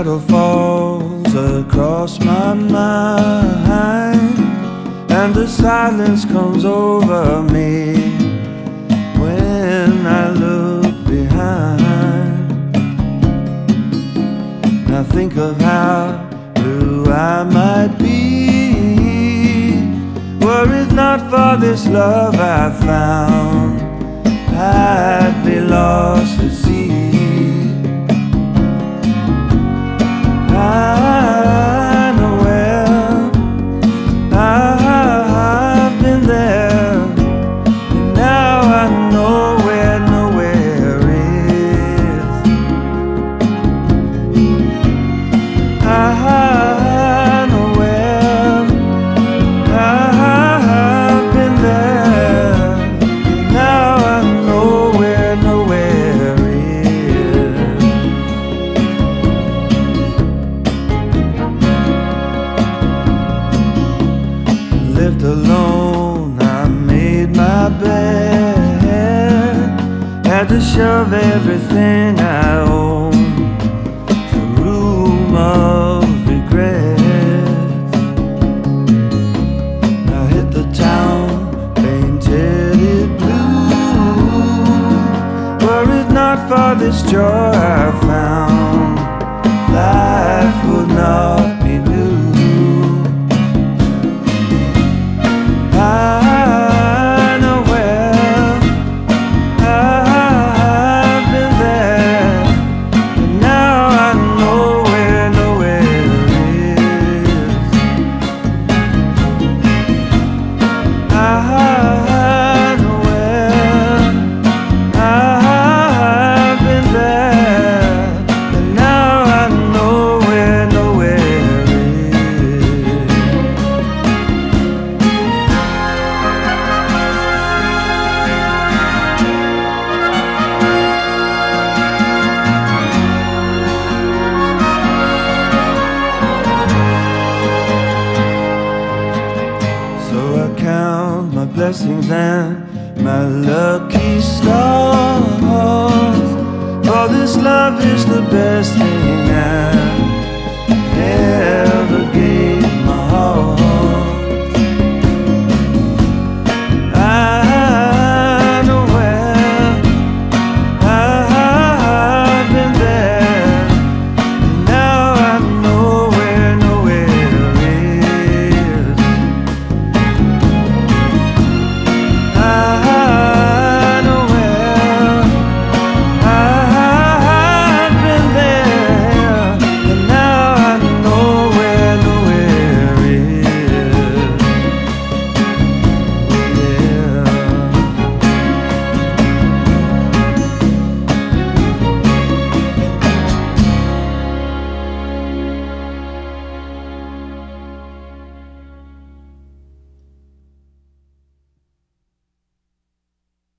shadow falls across my mind, and the silence comes over me when I look behind. Now think of how blue I might be were it not for this love I found. I'd be lost at sea. I know where I've been there, and now I know where nowhere is. I know where I've been there, and now I know where nowhere is. Lived alone, I made my bed, had to shove everything I own, the room of regrets. I hit the town, painted it blue, were it not for this joy I found, life would not be new. I know where I've been there, and now I know where nowhere is. I know where I've been there, and now I know where nowhere is. So I count my blessings and my lucky stars, for this love is the best thing I've ever